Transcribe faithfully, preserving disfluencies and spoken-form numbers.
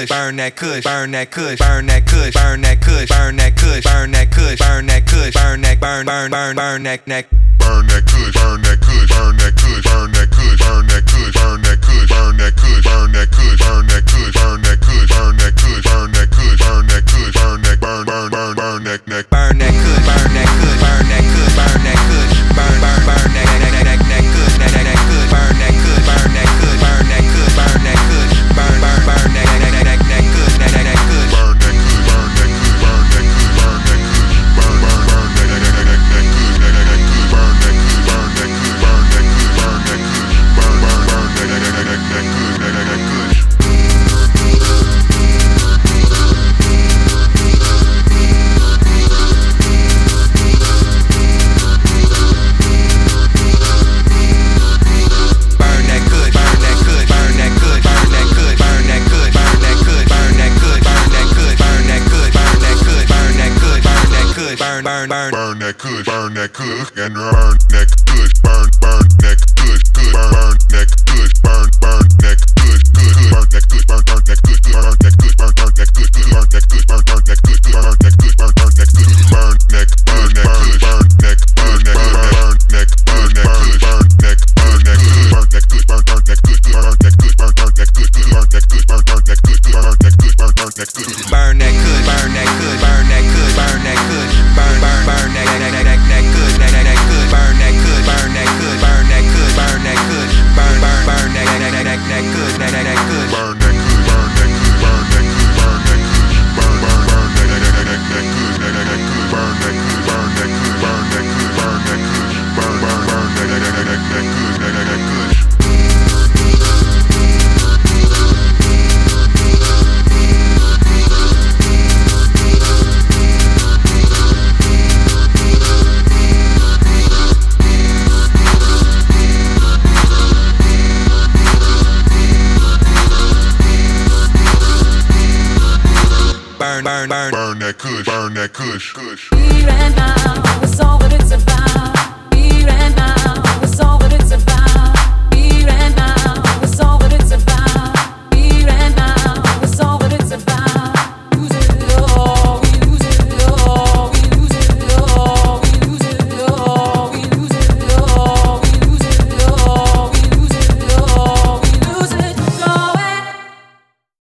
kush, burn that kush, burn that kush, burn that kush, burn that kush, burn that kush, burn that kush, burn that kush, burn that burn burn burn burn that neck. Burn that kush, burn that kush, burn that kush, burn that kush, burn that kush, burn that kush, burn that kush, burn that kush, burn that kush, burn that kush, burn that kush, burn that kush, burn that kush, burn that burn burn burn burn that neck. Burn that kush, burn that kush, burn that kush, burn that kush, burn burn burn that that that that kush, that that that kush, burn that kush, burn that kush, burn that kush, burn that kush, burn burn burn that that that that that kush, that that that kush, burn that kush, burn that kush, burn that kush, burn that kush, burn burn burn that that that that that kush, that that that kush, burn that kush, burn that kush, burn that kush, burn that kush, burn burn burn that that that that that kush, that that that kush. Burn, burn, burn, burn that kush, burn that kush, and burn neck kush, burn, burn neck kush, kush, burn neck kush, burn, burn neck kush, kush, burn neck kush, burn, burn neck kush, burn neck kush, burn, burn neck kush, burn neck kush, burn, burn neck kush, burn neck kush, burn, burn neck kush, burn neck, burn neck kush, burn neck, burn neck, burn neck, burn neck kush, burn neck, burn neck kush, burn neck kush, burn, burn neck kush, burn neck kush, burn, burn neck kush, burn neck kush, burn, burn neck kush, burn neck kush, burn, burn neck kush, burn that kush, burn that kush, burn that kush, burn that kush, burn, burn, burn that that that that that kush, that that that kush, burn that kush, burn that kush, burn that kush, burn that kush, burn, burn, burn that that that that that kush, that that that kush, burn that kush, burn that kush, burn that kush, burn that kush, burn, burn, burn that that that that that kush, that that that kush, burn that kush, burn that kush, burn that kush, burn that kush, burn, burn, burn that that that that that kush, that that that kush. Burn, burn, burn, burn that kush, burn that kush, kush. Here and now, that's all that it's about. Here and now.